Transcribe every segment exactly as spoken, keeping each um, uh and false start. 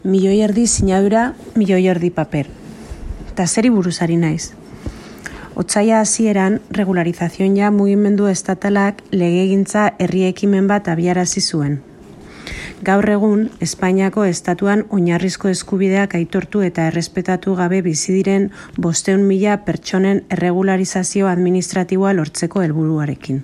Milioi erdi sinadura, milioi erdi paper. Ta zeri buruzari naiz. Otsaila hasieran regularizazioen ja mugimendu estatalak legegintza herri ekimen bat abiarazi zuen. Gaur egun, Espainiako estatuan oinarrizko eskubideak aitortu eta errespetatu gabe bizi diren bostehun mila pertsonen erregularizazio administratiboa lortzeko helburuarekin.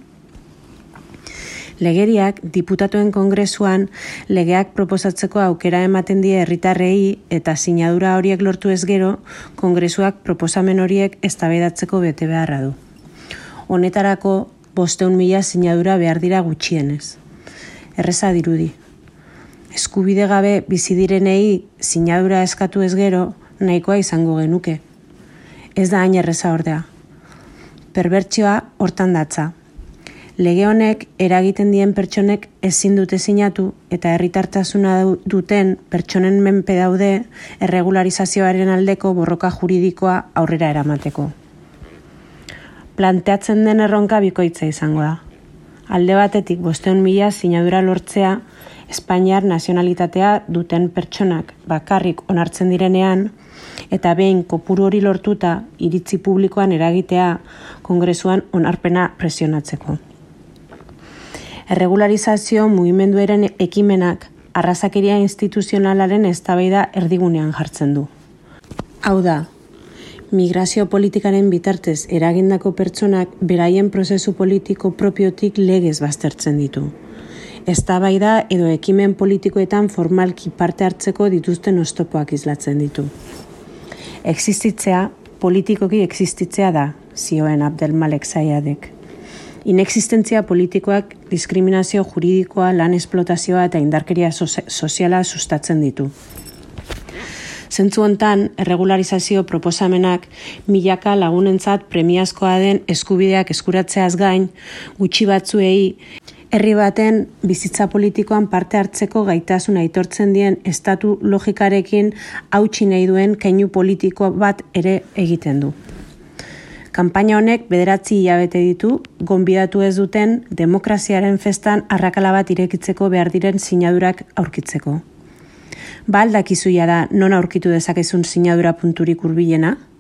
Legeriak diputatuen kongresuan legeak proposatzeko aukera ematen die herritarrei eta sinadura horiek lortu ez gero, kongresuak proposamen horiek eztabaidatzeko bete beharra du. Honetarako bostehun mila sinadura behar dira gutxienez. Erreza dirudi. Eskubide gabe bizi direnei sinadura eskatu ez gero, nahikoa izango genuke. Ez da hain erreza ordea. Perbertsioa hortan datza. Lege honek eragiten dien pertsonek ezin dute sinatu eta herritartasuna duten pertsonen menpe daude erregularizazioaren aldeko borroka juridikoa aurrera eramateko. Planteatzen den erronka bikoitza izango da. Alde batetik bostehun mila sinadura lortzea Espainiar nazionalitatea duten pertsonak bakarrik onartzen direnean eta behin kopuru hori lortuta iritzi publikoan eragitea kongresuan onarpena presionatzeko. Erregularizazio mugimenduaren ekimenak arrazakeria instituzionalaren eztabaida erdigunean jartzen du. Hau da, migrazio politikaren bitartez eragindako pertsonak beraien prozesu politiko propiotik legez baztertzen ditu. Eztabaida edo ekimen politikoetan formalki parte hartzeko dituzten oztopoak islatzen ditu. Existitzea, politikoki existitzea da, zioen Abdelmalek Zayadek. Inexistentzia politikoak diskriminazio juridikoa, lan esplotazioa eta indarkeria soziala sustatzen ditu. Zentzu hontan, erregularizazio proposamenak milaka lagunentzat premiazkoa den eskubideak eskuratzeaz gain, gutxi batzuei herri baten bizitza politikoan parte hartzeko gaitasun aitortzen dien estatu logikarekin hautsi nahi duen keinu politiko bat ere egiten du. Kanpaina honek bederatzi hilabete ditu, gonbidatu ez duten demokraziaren festan arrakala bat irekitzeko behar diren sinadurak aurkitzeko. Ba aldakizu da non aurkitu dezakezun sinadura punturik hurbilena?